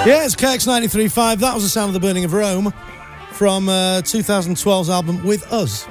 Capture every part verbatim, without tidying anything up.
Yeah, it's K X ninety-three point five. That was the sound of the Burning of Rome from uh, twenty twelve's album With Us.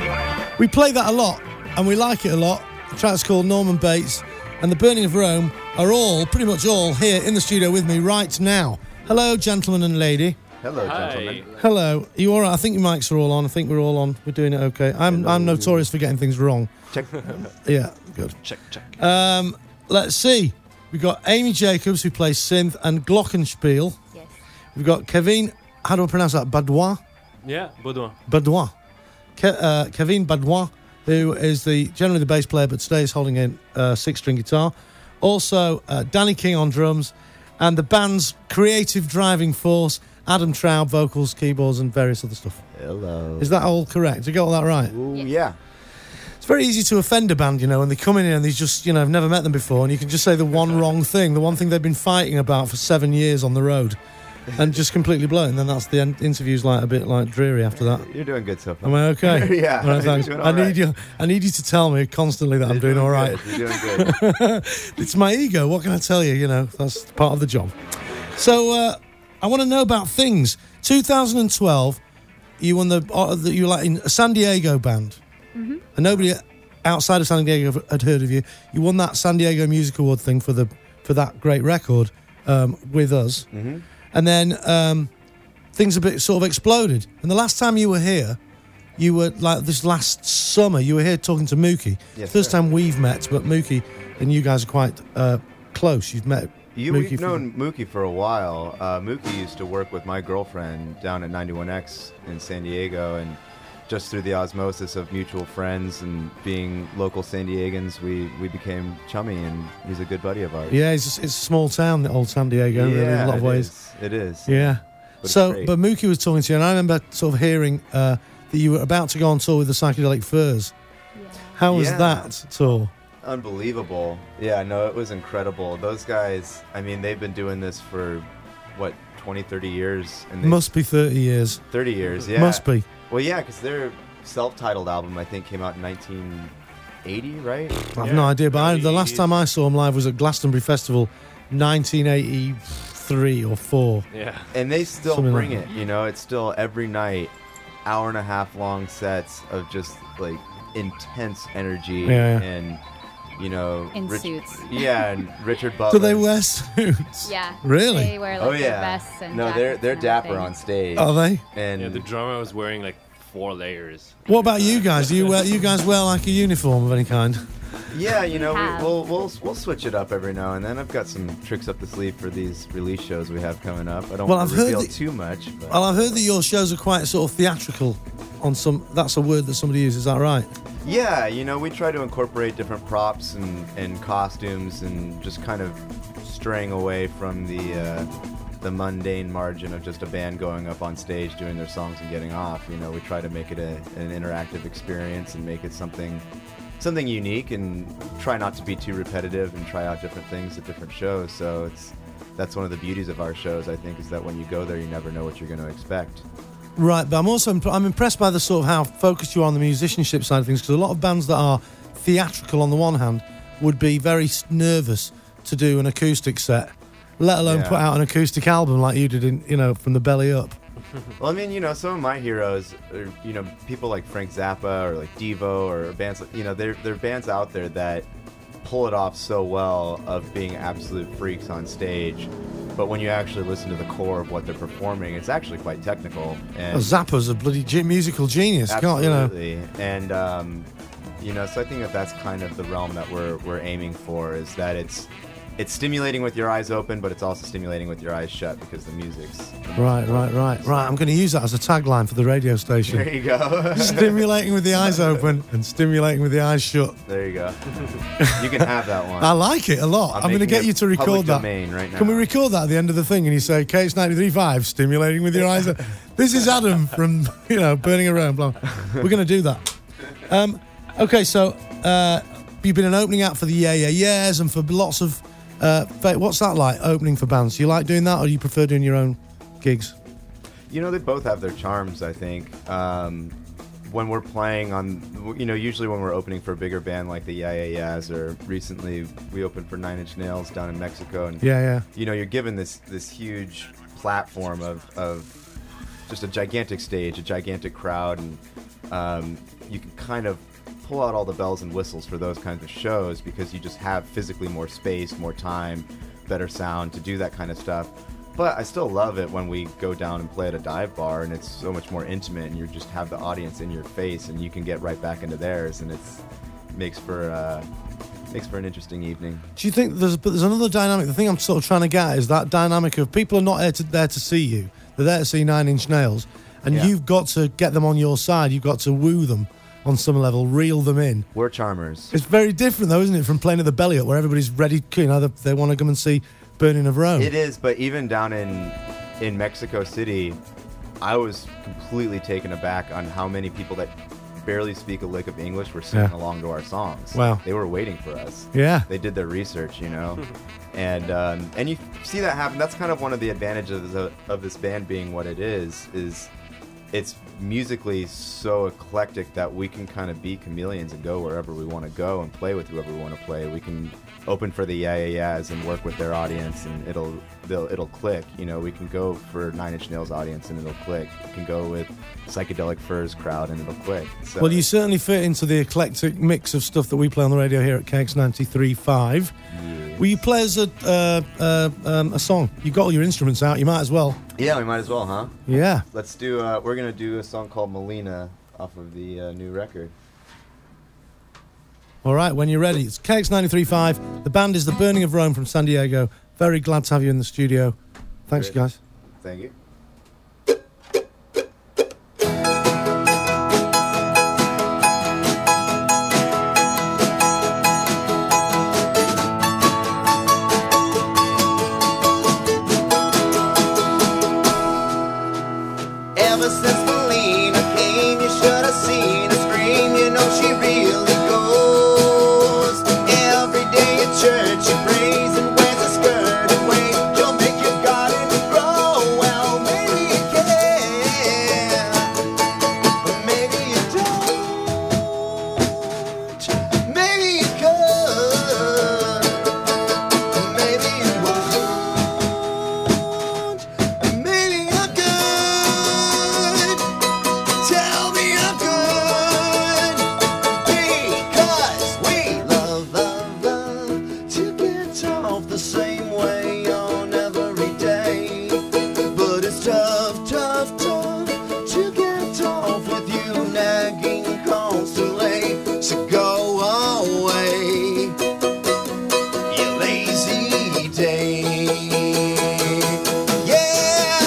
We play that a lot, and we like it a lot. The track's called Norman Bates, and the Burning of Rome are all, pretty much all, here in the studio with me right now. Hello, gentleman and lady. Hello, Hi. gentlemen. Hello. Are you all right? I think your mics are all on. I think we're all on. We're doing it okay. I'm Hello. I'm notorious for getting things wrong. Check. Yeah, good. Check, check. Um, let's see. We've got Amy Jacobs, who plays synth, and Glockenspiel. Yes. We've got Kevin, how do I pronounce that? Baudouin? Yeah, Baudouin. Baudouin. Ke- uh, Kevin Baudouin, who is the generally the bass player, but today is holding in uh, six-string guitar. Also, uh, Danny King on drums, and the band's creative driving force, Adam Traub, vocals, keyboards, and various other stuff. Hello. Is that all correct? Did I get all that right? Ooh, Yes. yeah. It's very easy to offend a band, you know, when they come in here and they just, you know, I've never met them before, and you can just say the one wrong thing, the one thing they've been fighting about for seven years on the road, and just completely blow it, and then that's the end. Interview's like a bit like dreary after that. You're doing good so far. Am I okay? Yeah. All right, thanks. You're doing I all need right. you. I need you to tell me constantly that I'm You're doing all right. good. You're doing good. It's my ego. What can I tell you? You know, that's part of the job. So uh, I want to know about things. twenty twelve, you won the, uh, the you were like in a San Diego band, Mm-hmm. and nobody outside of San Diego had heard of you. You won that San Diego Music Award thing for the for that great record um, With Us, Mm-hmm. and then um, things a bit sort of exploded. And the last time you were here, you were like this last summer. You were here talking to Mookie. Yes, First sir. time we've met, but Mookie and you guys are quite uh, close. You've met. You, Mookie we've for- known Mookie for a while. Uh, Mookie used to work with my girlfriend down at ninety-one X in San Diego, and just through the osmosis of mutual friends and being local San Diegans, we, we became chummy, and he's a good buddy of ours. Yeah, it's, it's a small town, the old San Diego, really, in a lot of it ways. is. It is. Yeah. But it's so, great. but Mookie was talking to you, and I remember sort of hearing uh, that you were about to go on tour with the Psychedelic Furs. Yeah. How was Yeah. that tour? Unbelievable. Yeah, no, it was incredible. Those guys, I mean, they've been doing this for, what, twenty, thirty years? And they, Must be thirty years. thirty years, yeah. Must be. Well, yeah, because their self-titled album, I think, came out in nineteen eighty, right? I've Yeah, no idea, but I, the early last eighties. time I saw them live was at Glastonbury Festival, nineteen eighty-three or four. Yeah. And they still Something bring like it, you know? It's still every night, hour and a half long sets of just, like, intense energy. Yeah, yeah. And, you know... In Rich- suits. Yeah, and Richard Do Butler. they wear suits? Yeah. Really? They wear like Oh, their yeah. vests and No, they're, jackets they're and dapper everything. on stage. Are they? And Yeah, the drummer was wearing like four layers. What about you guys? Do you wear, you guys wear like a uniform of any kind? Yeah, you know, have. we, we'll we'll we'll switch it up every now and then. I've got some tricks up the sleeve for these release shows we have coming up. I don't Well, want to I've heard reveal that- too much. But Well, I've heard that your shows are quite sort of theatrical. On some, that's a word that somebody uses. Is that right? yeah, you know, we try to incorporate different props and, and costumes and just kind of straying away from the uh, the mundane margin of just a band going up on stage doing their songs and getting off. You know, we try to make it a, an interactive experience and make it something something unique, and try not to be too repetitive and try out different things at different shows. So it's that's one of the beauties of our shows, I think, is that when you go there, you never know what you're going to expect. Right, but I'm also imp- I'm impressed by the sort of how focused you are on the musicianship side of things, because a lot of bands that are theatrical on the one hand would be very s- nervous to do an acoustic set, let alone Yeah. put out an acoustic album like you did in, you know, from the belly up. Well, I mean, you know, some of my heroes are, you know, people like Frank Zappa or like Devo or bands, like, you know, they're, they're bands out there that pull it off so well of being absolute freaks on stage. But when you actually listen to the core of what they're performing, it's actually quite technical. And Well, Zappa's a bloody ge- musical genius, can't you know? absolutely. And, um, you know, so I think that that's kind of the realm that we're, we're aiming for, is that it's it's stimulating with your eyes open, but it's also stimulating with your eyes shut because the music's... Right, right, right, right. I'm going to use that as a tagline for the radio There station. you go. Stimulating with the eyes open and stimulating with the eyes shut. There you go. You can have that one. I like it a lot. I'm, I'm going to making get it you to record public that. domain right now. Can we record that at the end of the thing and you say, K H ninety-three point five, stimulating with your eyes? This is Adam from, you know, Burning Around. Blah. We're going to do that. Um, okay, so uh, you've been an opening act for the Yeah Yeah Yeahs and for lots of... Uh, fa- what's that like, opening for bands? Do you like doing that, or do you prefer doing your own gigs? You know, they both have their charms, I think. Um, when we're playing on, you know, usually when we're opening for a bigger band like the Yeah Yeah Yeahs, or recently we opened for Nine Inch Nails down in Mexico, and Yeah, yeah. you know, you're given this this huge platform of of just a gigantic stage, a gigantic crowd, and um, you can kind of pull out all the bells and whistles for those kinds of shows because you just have physically more space, more time, better sound to do that kind of stuff. But I still love it when we go down and play at a dive bar, and it's so much more intimate, and you just have the audience in your face, and you can get right back into theirs, and it's makes for uh, makes for an interesting evening. Do you think there's but there's another dynamic? The thing I'm sort of trying to get at is that dynamic of people are not there to, there to see you. They're there to see Nine Inch Nails, and Yeah. you've got to get them on your side. You've got to woo them on some level, reel them in. We're charmers. It's very different, though, isn't it, from playing at the Belly Up, where everybody's ready, you know, they, they want to come and see Burning of Rome. It is, but even down in in Mexico City, I was completely taken aback on how many people that barely speak a lick of English were singing Yeah. along to our songs. Wow. They were waiting for us. Yeah. They did their research, you know. and um, and you see that happen. That's kind of one of the advantages of, of this band being what it is, is it's musically so eclectic that we can kind of be chameleons and go wherever we want to go and play with whoever we want to play. We can open for the Yeah Yeah Yeahs and work with their audience, and it'll they'll, it'll click. You know, we can go for Nine Inch Nails audience and it'll click. We can go with Psychedelic Furs crowd and it'll click. So, Well, you certainly fit into the eclectic mix of stuff that we play on the radio here at K X ninety-three point five. yes. Will you play us a, uh, uh, um, a song? You've got all your instruments out, you might as well. Yeah, we might as well, huh? Yeah. Let's do. Uh, we're gonna do a song called Melina off of the uh, new record. All right, when you're ready. It's K X ninety-three point five. The band is The Burning of Rome from San Diego. Very glad to have you in the studio. Thanks, Great. guys. Thank you. Ever since Melina came, you should have seen her scream. You know she really goes. Every day at church she prays and wears a skirt and waist. She'll make your garden grow. Well, maybe you can, but maybe you don't. Maybe you could, maybe you won't. Maybe you could. Tell me I'm good, because we love, love, love to get off the same way on every day. But it's tough, tough, tough to get off with you nagging constantly. So go away, you lazy day. Yeah.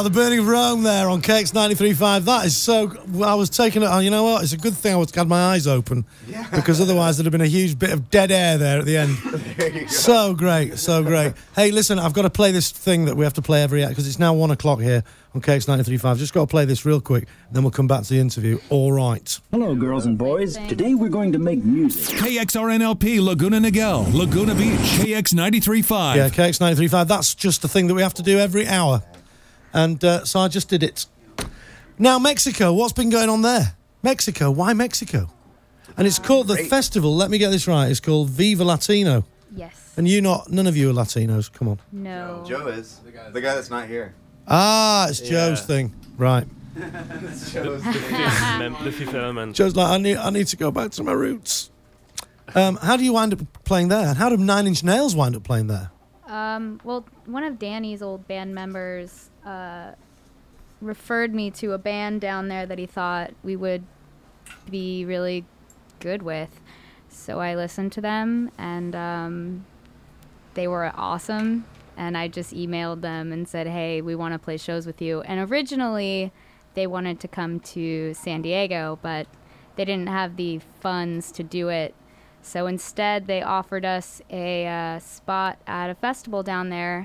Wow, the Burning of Rome there on K X ninety-three point five. That is so... I was taking it... Oh, you know what? It's a good thing I was, had my eyes open. Yeah. Because otherwise there'd have been a huge bit of dead air there at the end. There you go. So great, so great. Hey, listen, I've got to play this thing that we have to play every... Because it's now one o'clock here on K X ninety-three point five. Just got to play this real quick, then we'll come back to the interview. All right. Hello, girls and boys. Today we're going to make music. K X R N L P, Laguna Niguel, Laguna Beach, K X ninety-three point five. Yeah, K X ninety-three point five. That's just the thing that we have to do every hour. And uh, so I just did it. Now, Mexico, what's been going on there? Mexico, why Mexico? And it's called the festival, let me get this right, it's called Viva Latino. Yes. And you not, none of you are Latinos, come on. No. Joe is the guy that's not here. Ah, it's Joe's Yeah. thing. Right. Joe's The fifth, mem- the fifth element. Joe's like, I need, I need to go back to my roots. Um, how do you wind up playing there? And how did Nine Inch Nails wind up playing there? Um, well, one of Danny's old band members uh, referred me to a band down there that he thought we would be really good with. So I listened to them, and um, they were awesome. And I just emailed them and said, hey, we want to play shows with you. And originally, they wanted to come to San Diego, but they didn't have the funds to do it. So instead, they offered us a uh, spot at a festival down there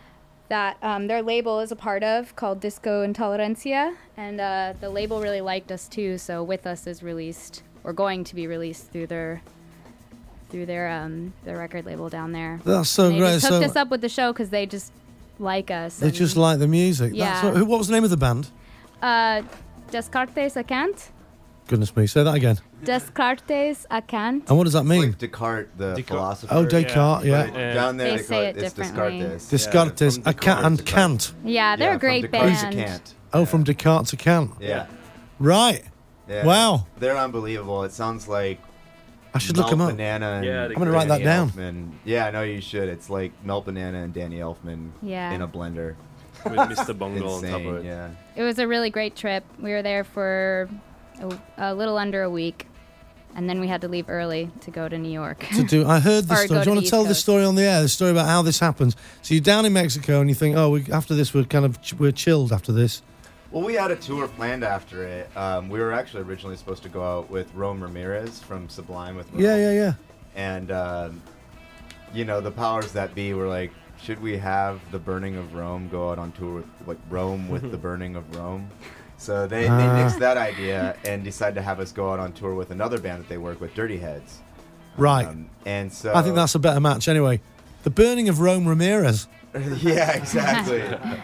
that um, their label is a part of, called Disco Intolerancia. And uh, the label really liked us, too. So With Us is released, or going to be released through their through their um, their record label down there. That's so And they great. just So hooked us up with the show because they just like us. they and, just like the music. Yeah. That's what, what was the name of the band? Uh, Descartes Acant. Goodness me, say that again. Descartes Acant. And what does that It's mean? like Descartes, the Descartes. philosopher. Oh, Descartes, yeah. But, uh, Down there They they, say call it it, it's differently. Descartes. Descartes, Yeah, a from ca- and Descartes to Kant. Yeah, they're Yeah, a great from Descartes band. to Kant. Oh, from Descartes to Kant. Yeah. Right. yeah. Wow. They're unbelievable. It sounds like I should Melt look them up. Banana and Yeah, I'm gonna write that Danny down. Elfman. Yeah, I know you should. It's like Melt Banana and Danny Elfman Yeah. in a blender. with Mister Bungle on top Insane, of it. yeah. It was a really great trip. We were there for a, a little under a week, and then we had to leave early to go to New York. To do, I heard the Or story. go Do you to want the to East tell this Coast. story on the air? The story about how this happens. So you're down in Mexico and you think, oh, we, after this we're kind of we're chilled after this. Well, we had a tour planned after it. Um, we were actually originally supposed to go out with Rome Ramirez from Sublime with Rome. Yeah, yeah, yeah. And, um, you know, the powers that be were like, should we have the Burning of Rome go out on tour with, like, Rome with the Burning of Rome? So they, Ah. they nixed that idea and decided to have us go out on tour with another band that they work with, Dirty Heads. Right. Um, and so I think that's a better match anyway. The Burning of Rome Ramirez. yeah, exactly.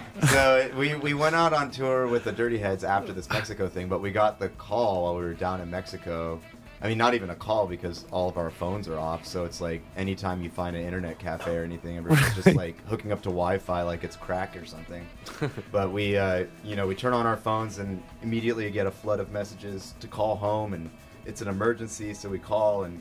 So it, we we went out on tour with the Dirty Heads after this Mexico thing, but we got the call while we were down in Mexico. I mean, not even a call because all of our phones are off. So it's like anytime you find an internet cafe or anything, everyone's just like hooking up to Wi-Fi like it's crack or something. But we, uh, you know, we turn on our phones and immediately get a flood of messages to call home, and it's an emergency. So we call, and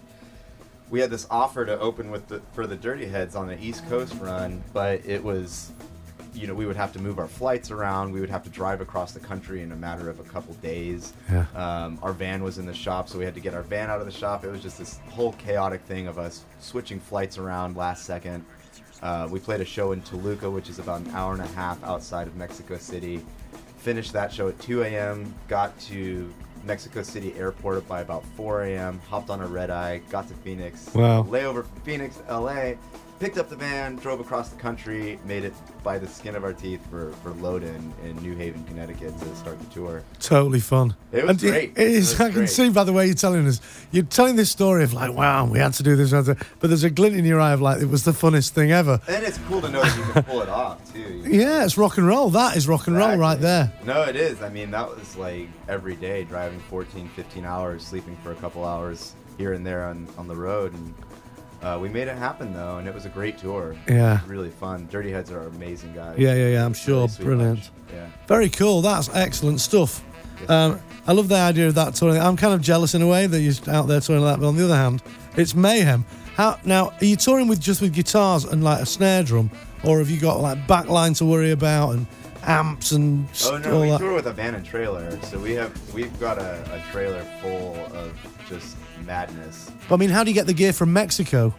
we had this offer to open with the for the Dirty Heads on the East Coast run, but it was, you know, we would have to move our flights around. We would have to drive across the country in a matter of a couple days. Yeah. Um, our van was in the shop, so we had to get our van out of the shop. It was just this whole chaotic thing of us switching flights around last second. Uh, we played a show in Toluca, which is about an hour and a half outside of Mexico City. Finished that show at two a.m., got to Mexico City airport by about four a.m., hopped on a red eye, got to Phoenix. Wow. Layover from Phoenix to L A, picked up the van, drove across the country, made it by the skin of our teeth for, for Loden in New Haven, Connecticut to start the tour. Totally fun. It was And great. It is. It was I can great. see by the way you're telling us. You're telling this story of like, wow, we had to do this, we had to- but there's a glint in your eye of like, it was the funnest thing ever. And it's cool to know that you can pull it off, too. You know? Yeah, it's rock and roll. That is rock and roll right there. No, it is. I mean, that was like every day, driving fourteen, fifteen hours, sleeping for a couple hours here and there on, on the road. And uh, we made it happen, though, and it was a great tour. Yeah. It was really fun. Dirty Heads are amazing guys. Yeah, yeah, yeah. I'm sure. Really sweet Brilliant. bunch. Yeah. Very cool. That's excellent stuff. Um, I love the idea of that touring. I'm kind of jealous in a way that you're out there touring like that, but on the other hand, it's mayhem. How now? Are you touring with just with guitars and like a snare drum, or have you got like backline to worry about and amps and Oh st- no, all we that? tour with a van and trailer, so we have we've got a, a trailer full of just madness. But I mean, how do you get the gear from Mexico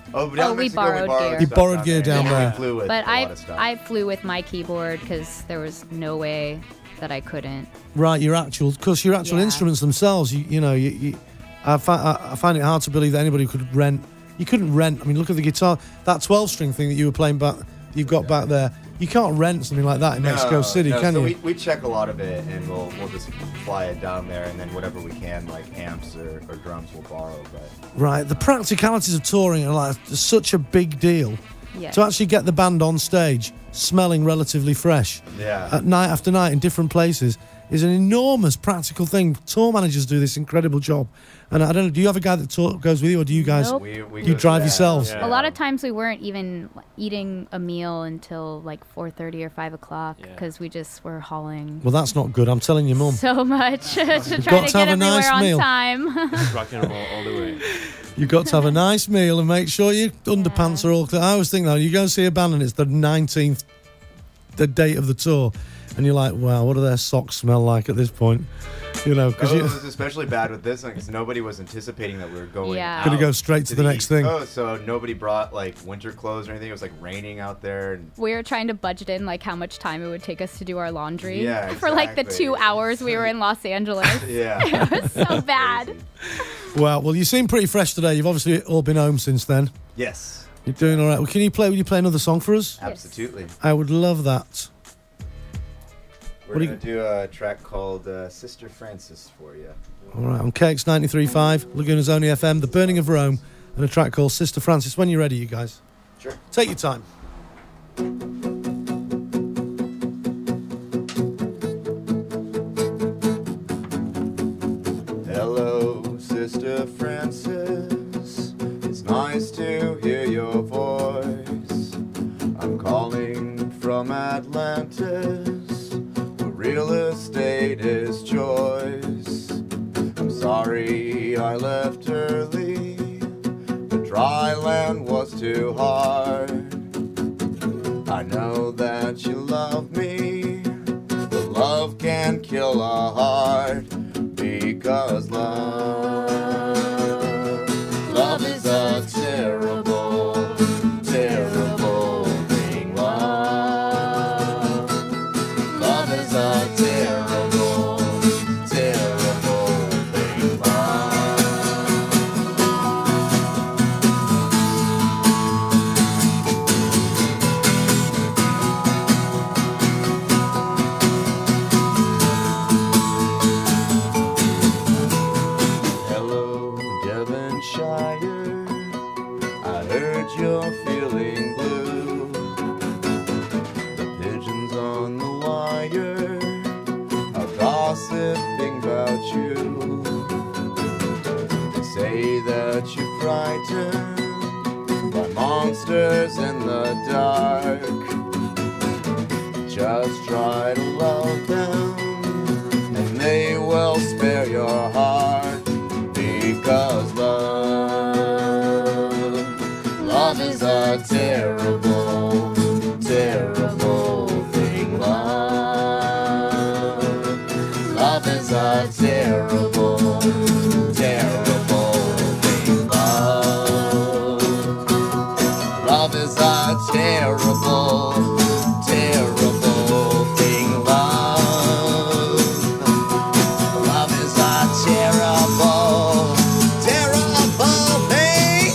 Oh, but down Oh, in we Mexico, borrowed gear. You stuff borrowed gear down Yeah, there. We flew with But a lot I of stuff. I flew with my keyboard because there was no way that I couldn't. Right, your actual, because your actual Yeah. instruments themselves, you, you know, you, you, I, fi- I I find it hard to believe that anybody could rent. You couldn't rent. I mean, look at the guitar, that twelve-string thing that you were playing back, you've got back there. You can't rent something like that in Mexico No, City, no, can so you? We, we check a lot of it, and we'll we'll just fly it down there, and then whatever we can, like amps or, or drums, we'll borrow. But Right, the practicalities of touring are like such a big deal. Yes. To actually get the band on stage, smelling relatively fresh, yeah, at night after night in different places, is an enormous practical thing. Tour managers do this incredible job. And I don't know, do you have a guy that tour, goes with you, or do you guys, Nope. we, we you go drive to that. yourselves? Yeah. A lot of times we weren't even eating a meal until like four thirty or five o'clock Yeah. because we just were hauling Well, that's not good, I'm telling your mum. so much to try got to to get have a everywhere nice on meal. time. Rock and roll all the way. You've got to have a nice meal and make sure your underpants are all clear. I always think that you go see a band and it's the nineteenth, the date of the tour, and you're like, wow, what do their socks smell like at this point? You know, because Oh, you it was especially bad with this one because nobody was anticipating that we were going. Yeah. Gonna out go straight to the next East thing. Coast, so nobody brought like winter clothes or anything. It was like raining out there. And We were trying to budget in like how much time it would take us to do our laundry Yeah, for like the exactly. two hours we were in Los Angeles. yeah, It was so bad. Well, well, you seem pretty fresh today. You've obviously all been home since then. Yes, You're doing all right. Well, can you play? Will you play another song for us? absolutely. I would love that. We're What do gonna do a track called uh, "Sister Francis" for you. All right, on K X ninety-three point five, Laguna's Only F M, The Burning of Rome, and a track called Sister Francis. When you're ready, you guys. Sure. Take your time. Hello, Sister Francis. It's nice to hear your voice. I'm calling from Atlantis, where real estate is choice. I'm sorry I left early. The dry land was too hard. I know that you love me, but love can kill a heart. Because love, love is a terrible, terrible thing. Love, love is a terrible, terrible thing. Love. Hello, Devonshire. I heard you're feeling blue. The pigeons on the wire are gossiping about you. They say that you're frightened by monsters in the dark. Just try to love them, and they will spare your heart. Because love, love is a terrible, terrible thing. Love, love is a terrible, terrible thing. Love, love is a terrible, terrible thing. Love, love is a terrible, terrible thing.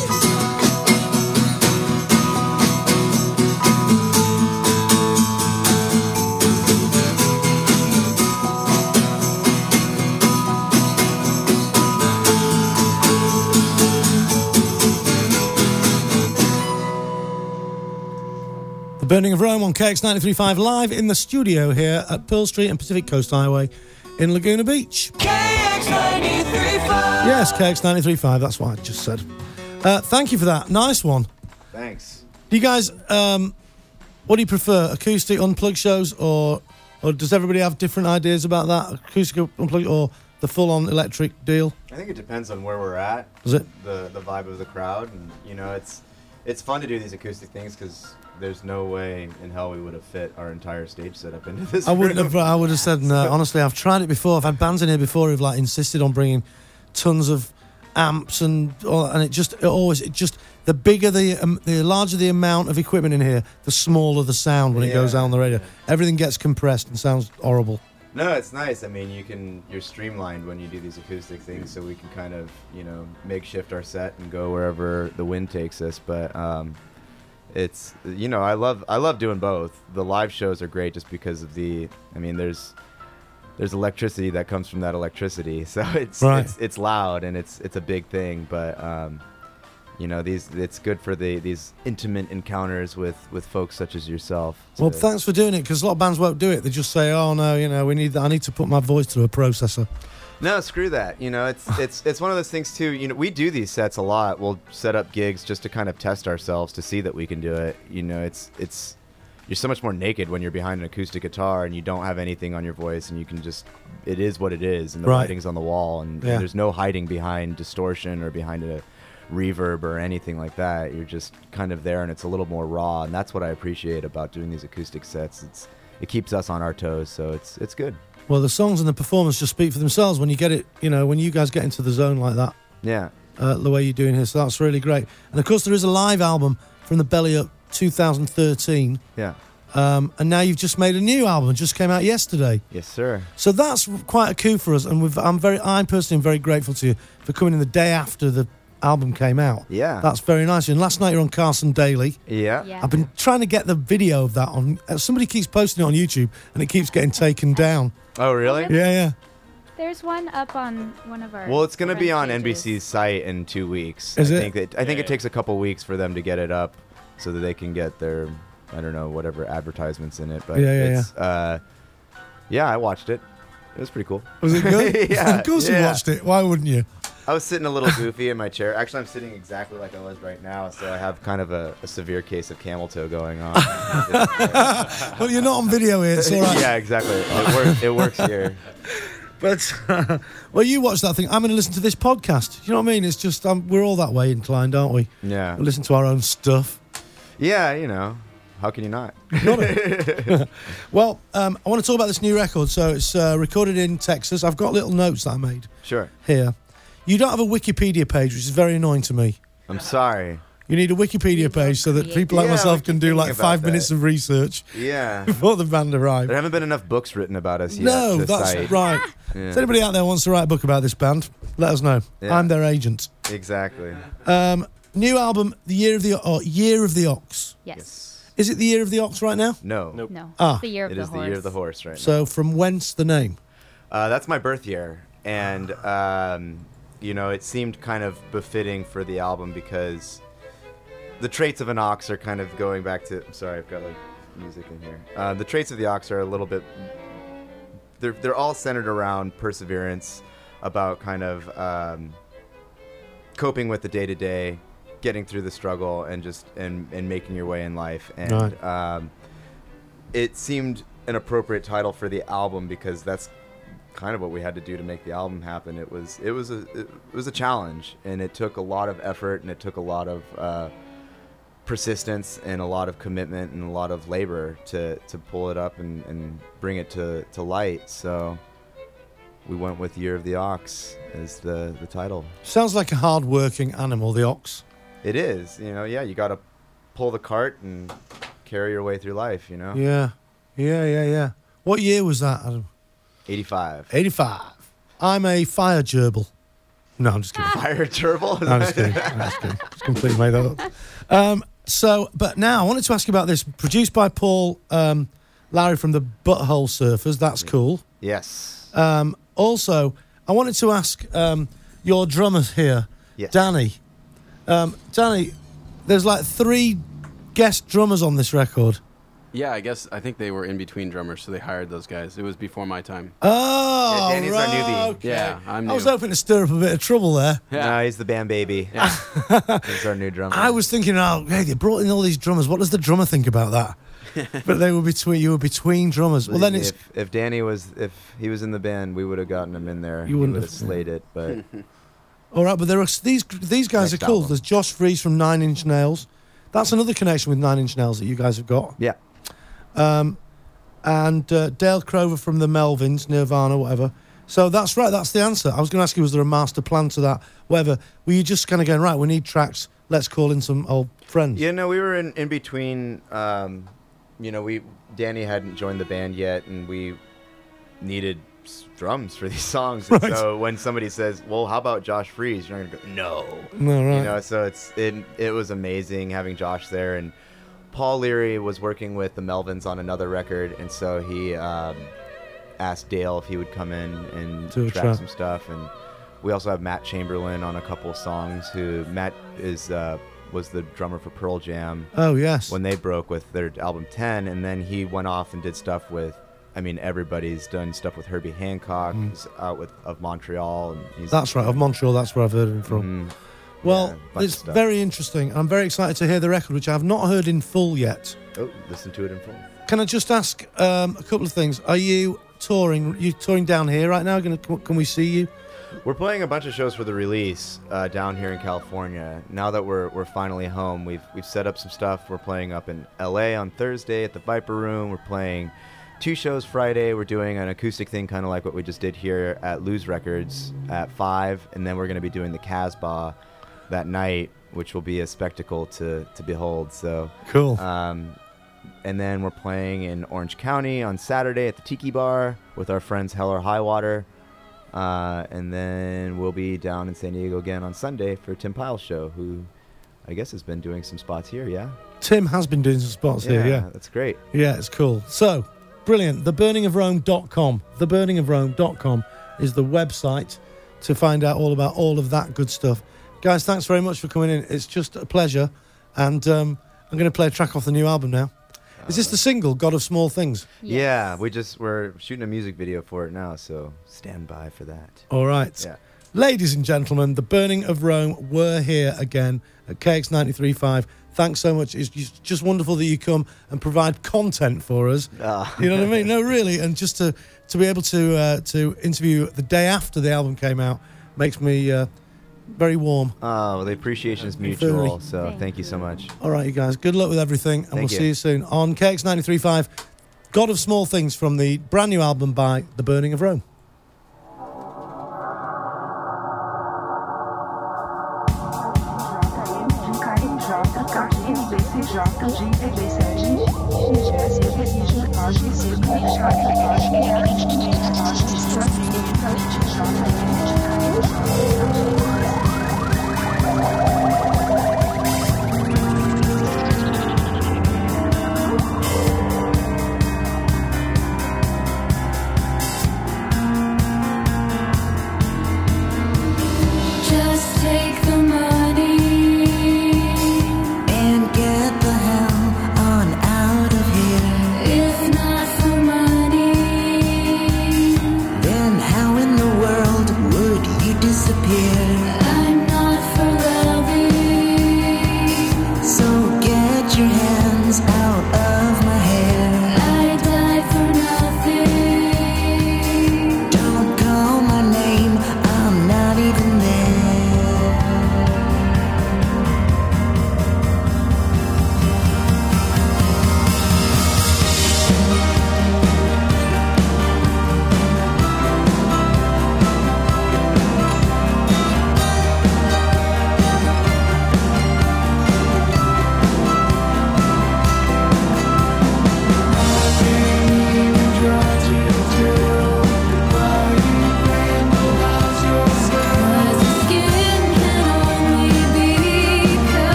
The Burning of Rome on K X ninety-three point five, live in the studio here at Pearl Street and Pacific Coast Highway in Laguna Beach. K X ninety-three point five. Yes, K X ninety-three point five, that's what I just said. Uh, thank you for that. Nice one. Thanks. Do you guys, um, what do you prefer, acoustic unplugged shows, or or does everybody have different ideas about that? Acoustic unplugged or the full-on electric deal? I think it depends on where we're at. Is it? The the vibe of the crowd, and you know, it's it's fun to do these acoustic things because there's no way in hell we would have fit our entire stage setup into this. I wouldn't room. have. I would have said no. Honestly, I've tried it before. I've had bands in here before who've like insisted on bringing tons of amps and all, and it just it always it just the bigger the um, the larger the amount of equipment in here, the smaller the sound when it Yeah. goes out on the radio. Everything gets compressed and sounds horrible. No, it's nice. I mean, you can you're streamlined when you do these acoustic things, so we can kind of you know makeshift our set and go wherever the wind takes us. But um, it's you know I love I love doing both. The live shows are great just because of the I mean there's there's electricity that comes from that electricity, so it's Right. it's it's loud and it's it's a big thing. But um, you know these it's good for the these intimate encounters with with folks such as yourself. Well, to- thanks for doing it, because a lot of bands won't do it. They just say, "Oh no, you know, we need. I need to put my voice through a processor." No, screw that. You know, it's it's it's one of those things too. You know, we do these sets a lot. We'll set up gigs just to kind of test ourselves to see that we can do it. You know, it's it's you're so much more naked when you're behind an acoustic guitar and you don't have anything on your voice and you can just it is what it is and the Right. writing's on the wall and, Yeah. and there's no hiding behind distortion or behind a reverb or anything like that. You're just kind of there and it's a little more raw, and that's what I appreciate about doing these acoustic sets. It's it keeps us on our toes, so it's it's good. Well, the songs and the performance just speak for themselves when you get it. You know, when you guys get into the zone like that, Yeah. uh, the way you're doing here. So that's really great. And of course, there is a live album from the Belly Up two thousand thirteen. Yeah. Um, and now you've just made a new album. It just came out yesterday. Yes, sir. So that's quite a coup for us. And we've, I'm very, I personally am very grateful to you for coming in the day after the album came out. Yeah. That's very nice. And last night you're on Carson Daly. Yeah. Yeah. I've been trying to get the video of that on. Uh, somebody keeps posting it on YouTube, and it keeps getting taken down. Oh, really? Yeah, yeah. There's one up on one of our. Well, it's going to be friend on N B pages. C's site in two weeks. Is I it? Think that, I think Yeah. it takes a couple weeks for them to get it up so that they can get their, I don't know, whatever advertisements in it. But Yeah, yeah, it's, uh, yeah, I watched it. It was pretty cool. Was it good? Yeah, Of course you yeah. watched it. Why wouldn't you? I was sitting a little goofy in my chair. Actually, I'm sitting exactly like I was right now, so I have kind of a, a severe case of camel toe going on. Well, you're not on video here. It's all right. Yeah, exactly. It works. It works here. But uh, well, you watch that thing. I'm going to listen to this podcast. You know what I mean? It's just um, we're all that way inclined, aren't we? Yeah. We listen to our own stuff. Yeah, you know. How can you not? Well, um, I want to talk about this new record. So it's uh, recorded in Texas. I've got little notes that I made Sure. here. You don't have a Wikipedia page, which is very annoying to me. I'm sorry. You need a Wikipedia page so that people like Yeah, myself I can keep do thinking like about five that. minutes of research Yeah. before the band arrive. There haven't been enough books written about us yet. No, to that's cite. right. Yeah. If anybody out there wants to write a book about this band, let us know. Yeah. I'm their agent. Exactly. Um, new album, The Year of the oh, Year of the Ox. Yes. Is it the Year of the Ox right now? No. Nope. No. Ah. It's the year of It the is horse. the year of the horse right now. So from whence the name? Uh, that's my birth year, and um, you know, it seemed kind of befitting for the album because the traits of an ox are kind of going back to. I'm sorry, I've got like music in here. Uh, the traits of the ox are a little bit. They're they're all centered around perseverance, about kind of um, coping with the day to day, getting through the struggle, and just and and making your way in life. And Right. um, it seemed an appropriate title for the album because that's kind of what we had to do to make the album happen. It was it was a it was a challenge, and it took a lot of effort, and it took a lot of uh, persistence and a lot of commitment and a lot of labor to to pull it up and, and bring it to, to light. So we went with Year of the Ox as the the title. Sounds like a hard-working animal, the ox. It is, you know, yeah, you got to pull the cart and carry your way through life, you know. Yeah, yeah, yeah, yeah. What year was that, Adam? eighty-five. eighty-five. I'm a fire gerbil. No, I'm just kidding. Fire turtle. No, I'm just kidding. I'm just kidding. Just completely made that up. Um, so, but now I wanted to ask you about this. Produced by Paul um, Larry from the Butthole Surfers. That's cool. Yes. Um, also, I wanted to ask um, your drummer here, Yes. Danny. Um, Danny, there's like three guest drummers on this record. Yeah, I guess I think they were in between drummers, so they hired those guys. It was before my time. Oh, Yeah, Danny's our right, newbie. okay. Yeah, I'm I was new. hoping to stir up a bit of trouble there. Yeah. No, he's the band baby. Yeah. He's our new drummer. I was thinking, oh, hey, they brought in all these drummers. What does the drummer think about that? But they were between you were between drummers. Well, then it's if, if Danny was if he was in the band, we would have gotten him in there. You wouldn't he would have- have slayed it, but all right. But there are these these guys Next are cool. album. There's Josh Fries from Nine Inch Nails. That's another connection with Nine Inch Nails that you guys have got. yeah. Um, and uh, Dale Crover from the Melvins, Nirvana, whatever. So that's right, that's the answer. I was going to ask you, was there a master plan to that? Whatever. Were you just kind of going, right, we need tracks, let's call in some old friends? Yeah, no, we were in, in between. Um, you know, we Danny hadn't joined the band yet, and we needed s- drums for these songs. And Right. so when somebody says, well, how about Josh Freese? You're not going to go, no. No, right. You know, so it's it, it was amazing having Josh there. And Paul Leary was working with the Melvins on another record, and so he um, asked Dale if he would come in and Do a track track. some stuff. And we also have Matt Chamberlain on a couple of songs, who Matt is uh, was the drummer for Pearl Jam Oh, yes. when they broke with their album ten, and then he went off and did stuff with, I mean, everybody's done stuff with Herbie Hancock. He's out with of Montreal. And he's, Mm. That's right, of Montreal, that's where I've heard him from. Mhm. Well, Yeah, bunch of it's stuff. very interesting. I'm very excited to hear the record, which I have not heard in full yet. Oh, listen to it in full. Can I just ask um, a couple of things? Are you touring? You touring down here right now? Gonna, can we see you? We're playing a bunch of shows for the release uh, down here in California. Now that we're we're finally home, we've we've set up some stuff. We're playing up in L A on Thursday at the Viper Room. We're playing two shows Friday. We're doing an acoustic thing, kind of like what we just did here at Lose Records at five, and then we're going to be doing the Casbah that night, which will be a spectacle to to behold. So Cool. Um, and then we're playing in Orange County on Saturday at the Tiki Bar with our friends Hell or High Water. Uh, and then we'll be down in San Diego again on Sunday for Tim Pyle's show, who I guess has been doing some spots here, yeah? Tim has been doing some spots here, yeah. That's great. Yeah, it's cool. So, brilliant. the burning of rome dot com. the burning of rome dot com is the website to find out all about all of that good stuff. Guys, thanks very much for coming in. It's just a pleasure. And um, I'm going to play a track off the new album now. Is this the single, God of Small Things? Yeah, we just, we're shooting a music video for it now, so stand by for that. All right. Yeah. Ladies and gentlemen, the Burning of Rome were here again at K X ninety-three point five. Thanks so much. It's just- just wonderful that you come and provide content for us. Ah. You know what I mean? No, really. And just to, to be able to uh, to interview the day after the album came out makes me uh, very warm. Oh, well, the appreciation is Very. mutual, so Thank thank you so much. All right, you guys. Good luck with everything, and Thank we'll you. see you soon on K X ninety-three point five. God of Small Things from the brand new album by The Burning of Rome. J